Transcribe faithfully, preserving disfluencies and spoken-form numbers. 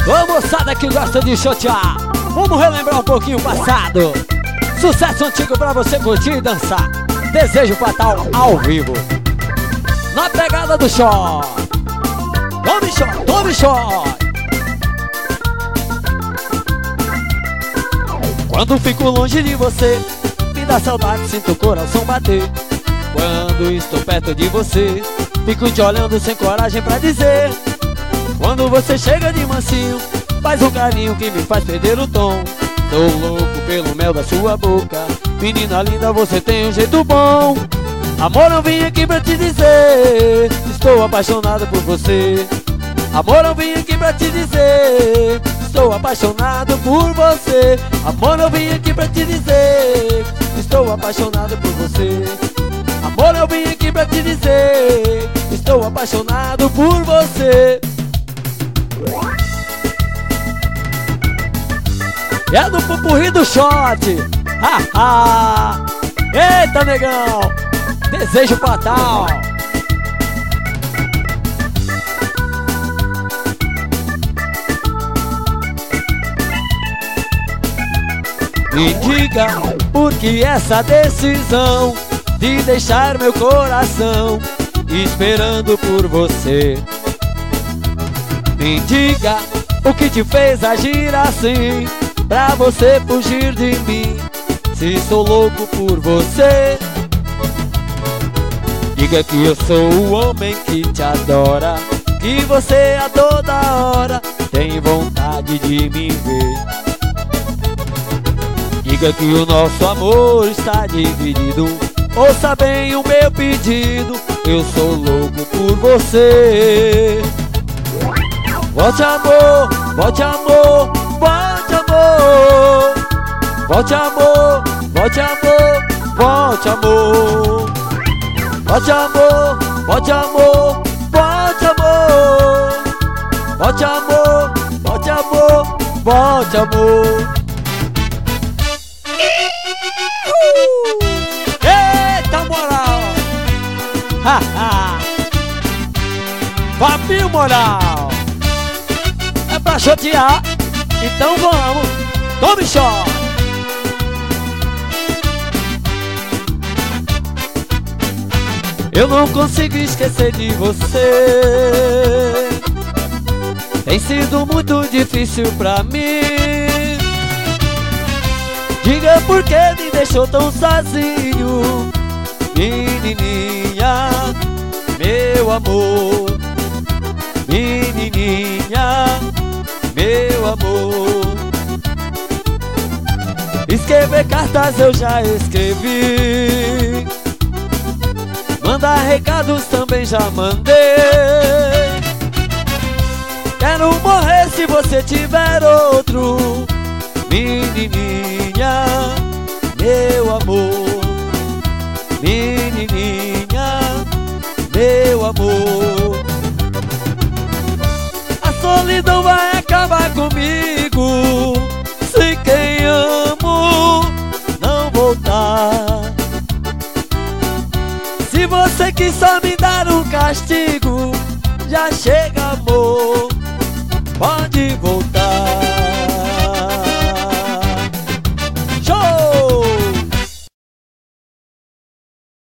Ô moçada que gosta de chotear, vamos relembrar um pouquinho o passado. Sucesso antigo pra você curtir e dançar. Desejo Fatal ao vivo, na pegada do shot. Tome shot, tome shot. Quando fico longe de você, me dá saudade, sinto o coração bater. Quando estou perto de você, fico te olhando sem coragem pra dizer. Quando você chega de mansinho, faz um carinho que me faz perder o tom. Tô louco pelo mel da sua boca, menina linda, você tem um jeito bom. Amor, eu vim aqui pra te dizer, estou apaixonado por você. Amor, eu vim aqui pra te dizer, estou apaixonado por você. Amor, eu vim aqui pra te dizer, estou apaixonado por você. Amor, eu vim aqui pra te dizer, estou apaixonado por você. É do pupurri do shot. Ha, ha. Eita, negão, Desejo Fatal. Me diga por que essa decisão de deixar meu coração esperando por você. Me diga o que te fez agir assim, pra você fugir de mim, se sou louco por você. Diga que eu sou o homem que te adora, que você a toda hora tem vontade de me ver. Diga que o nosso amor está dividido, ouça bem o meu pedido, eu sou louco por você. Volte amor, volte amor, volte amor. Volte amor, volte amor, volte amor. Volte amor, volte amor, volte amor. Volte amor, volte amor, volte amor. Eita moral! Ha, ha. Fabinho Moral! É pra chotear, então vamos! Tome shot! Eu não consigo esquecer de você, tem sido muito difícil pra mim. Diga por que me deixou tão sozinho, menininha, meu amor. Menininha, meu amor. Escrever cartas eu já escrevi, mandar recados também já mandei. Quero morrer se você tiver outro, menininha, meu amor. Menininha, meu amor. A solidão vai acabar comigo se quem amo não voltar. Se você quis só me dar um castigo, já chega amor, pode voltar.